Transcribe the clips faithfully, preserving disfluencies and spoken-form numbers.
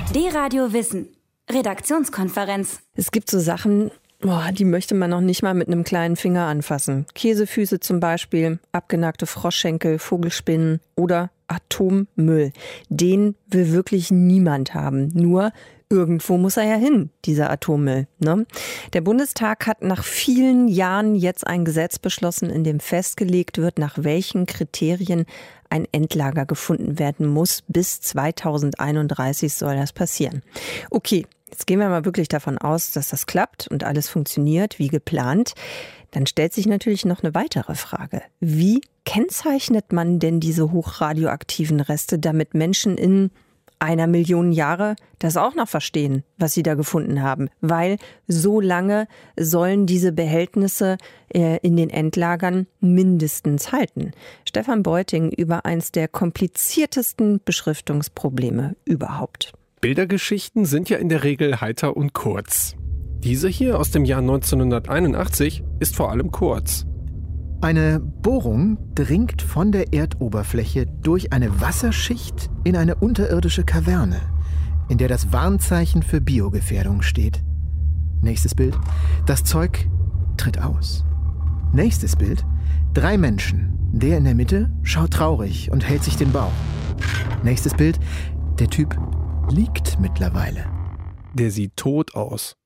D-Radio Wissen. Redaktionskonferenz. Es gibt so Sachen, boah, die möchte man noch nicht mal mit einem kleinen Finger anfassen. Käsefüße zum Beispiel, abgenagte Froschschenkel, Vogelspinnen oder Atommüll. Den will wirklich niemand haben. Nur irgendwo muss er ja hin, dieser Atommüll, ne? Der Bundestag hat nach vielen Jahren jetzt ein Gesetz beschlossen, in dem festgelegt wird, nach welchen Kriterien ein Endlager gefunden werden muss. Bis zweitausendeinunddreißig soll das passieren. Okay, jetzt gehen wir mal wirklich davon aus, dass das klappt und alles funktioniert wie geplant. Dann stellt sich natürlich noch eine weitere Frage. Wie kennzeichnet man denn diese hochradioaktiven Reste, damit Menschen in einer Million Jahre das auch noch verstehen, was sie da gefunden haben? Weil so lange sollen diese Behältnisse äh, in den Endlagern mindestens halten. Stefan Beuting über eins der kompliziertesten Beschriftungsprobleme überhaupt. Bildergeschichten sind ja in der Regel heiter und kurz. Diese hier aus dem Jahr neunzehnhunderteinundachtzig ist vor allem kurz. Eine Bohrung dringt von der Erdoberfläche durch eine Wasserschicht in eine unterirdische Kaverne, in der das Warnzeichen für Biogefährdung steht. Nächstes Bild. Das Zeug tritt aus. Nächstes Bild. Drei Menschen. Der in der Mitte schaut traurig und hält sich den Bauch. Nächstes Bild. Der Typ liegt mittlerweile. Der sieht tot aus.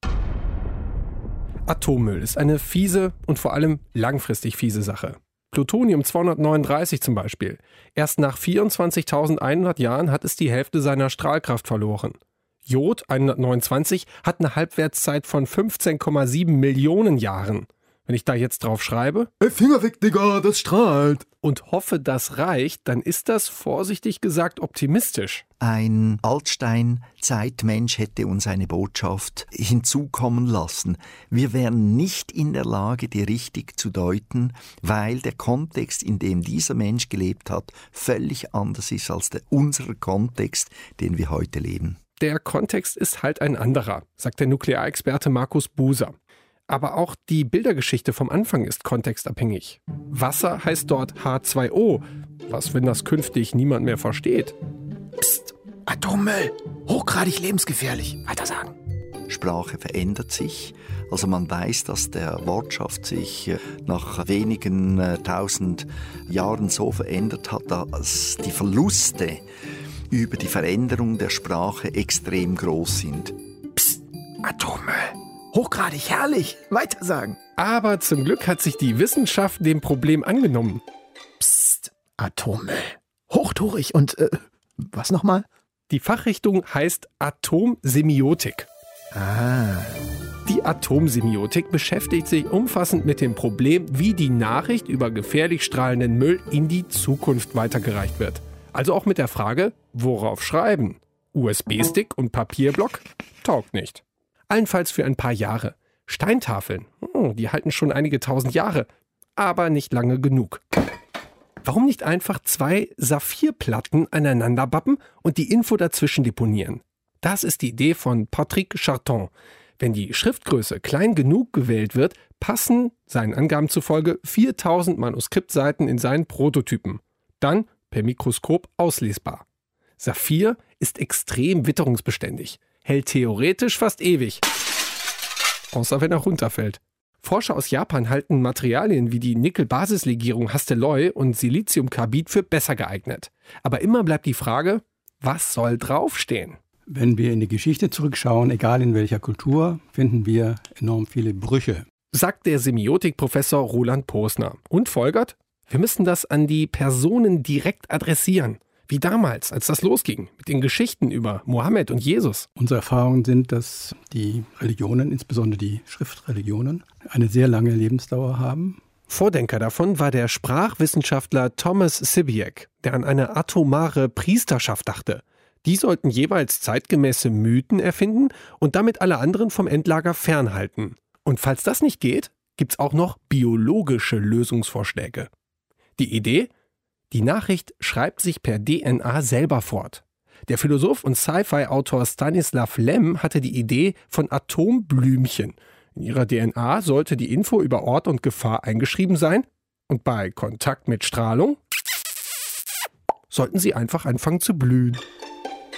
Atommüll ist eine fiese und vor allem langfristig fiese Sache. Plutonium zweihundertneununddreißig zum Beispiel. Erst nach vierundzwanzigtausendeinhundert Jahren hat es die Hälfte seiner Strahlkraft verloren. Jod hundertneunundzwanzig hat eine Halbwertszeit von fünfzehn Komma sieben Millionen Jahren. Wenn ich da jetzt drauf schreibe, Ey, Finger weg, Digga, das strahlt. Und hoffe, das reicht, dann ist das vorsichtig gesagt optimistisch. Ein Altstein-Zeitmensch hätte uns eine Botschaft hinzukommen lassen. Wir wären nicht in der Lage, die richtig zu deuten, weil der Kontext, in dem dieser Mensch gelebt hat, völlig anders ist als der unsere Kontext, den wir heute leben. Der Kontext ist halt ein anderer, sagt der Nuklearexperte Markus Buser. Aber auch die Bildergeschichte vom Anfang ist kontextabhängig. Wasser heißt dort H zwei O. Was, wenn das künftig niemand mehr versteht? Psst, Atommüll, hochgradig lebensgefährlich. Weiter sagen. Sprache verändert sich. Also man weiß, dass der Wortschatz sich nach wenigen äh, tausend Jahren so verändert hat, dass die Verluste über die Veränderung der Sprache extrem groß sind. Psst, Atommüll. Hochgradig herrlich. Weiter sagen. Aber zum Glück hat sich die Wissenschaft dem Problem angenommen. Psst, Atommüll. Hochtourig und, äh, was nochmal? Die Fachrichtung heißt Atomsemiotik. Ah. Die Atomsemiotik beschäftigt sich umfassend mit dem Problem, wie die Nachricht über gefährlich strahlenden Müll in die Zukunft weitergereicht wird. Also auch mit der Frage, worauf schreiben? U S B-Stick und Papierblock? Taugt nicht. Allenfalls für ein paar Jahre. Steintafeln, oh, die halten schon einige tausend Jahre, aber nicht lange genug. Warum nicht einfach zwei Saphirplatten aneinander bappen und die Info dazwischen deponieren? Das ist die Idee von Patrick Charton. Wenn die Schriftgröße klein genug gewählt wird, passen, seinen Angaben zufolge, viertausend Manuskriptseiten in seinen Prototypen. Dann per Mikroskop auslesbar. Saphir ist extrem witterungsbeständig. Hält theoretisch fast ewig. Außer wenn er runterfällt. Forscher aus Japan halten Materialien wie die Nickel-Basislegierung Hastelloy und Siliziumkarbid für besser geeignet. Aber immer bleibt die Frage, was soll draufstehen? Wenn wir in die Geschichte zurückschauen, egal in welcher Kultur, finden wir enorm viele Brüche. Sagt der Semiotikprofessor Roland Posner und folgert, wir müssen das an die Personen direkt adressieren. Wie damals, als das losging, mit den Geschichten über Mohammed und Jesus. Unsere Erfahrungen sind, dass die Religionen, insbesondere die Schriftreligionen, eine sehr lange Lebensdauer haben. Vordenker davon war der Sprachwissenschaftler Thomas Sibbiak, der an eine atomare Priesterschaft dachte. Die sollten jeweils zeitgemäße Mythen erfinden und damit alle anderen vom Endlager fernhalten. Und falls das nicht geht, gibt's auch noch biologische Lösungsvorschläge. Die Idee? Die Nachricht schreibt sich per D N A selber fort. Der Philosoph und Sci-Fi-Autor Stanislav Lem hatte die Idee von Atomblümchen. In ihrer D N A sollte die Info über Ort und Gefahr eingeschrieben sein und bei Kontakt mit Strahlung sollten sie einfach anfangen zu blühen.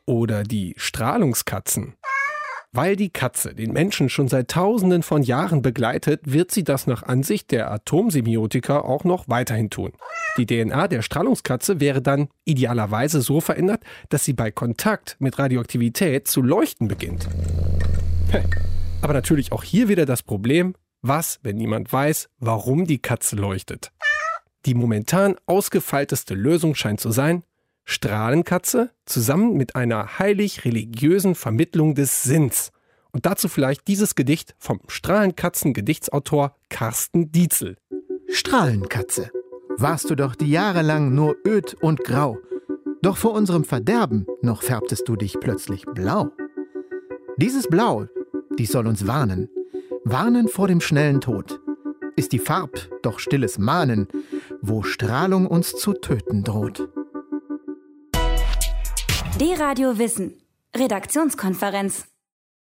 Oder die Strahlungskatzen? Weil die Katze den Menschen schon seit Tausenden von Jahren begleitet, wird sie das nach Ansicht der Atomsemiotiker auch noch weiterhin tun. Die D N A der Strahlungskatze wäre dann idealerweise so verändert, dass sie bei Kontakt mit Radioaktivität zu leuchten beginnt. Aber natürlich auch hier wieder das Problem, was, wenn niemand weiß, warum die Katze leuchtet. Die momentan ausgefeilteste Lösung scheint zu sein, Strahlenkatze zusammen mit einer heilig-religiösen Vermittlung des Sinns. Und dazu vielleicht dieses Gedicht vom Strahlenkatzen-Gedichtsautor Carsten Dietzel. Strahlenkatze, warst du doch die Jahre lang nur öd und grau. Doch vor unserem Verderben noch färbtest du dich plötzlich blau. Dieses Blau, dies soll uns warnen, warnen vor dem schnellen Tod. Ist die Farb doch stilles Mahnen, wo Strahlung uns zu töten droht. D-Radio Wissen. Redaktionskonferenz.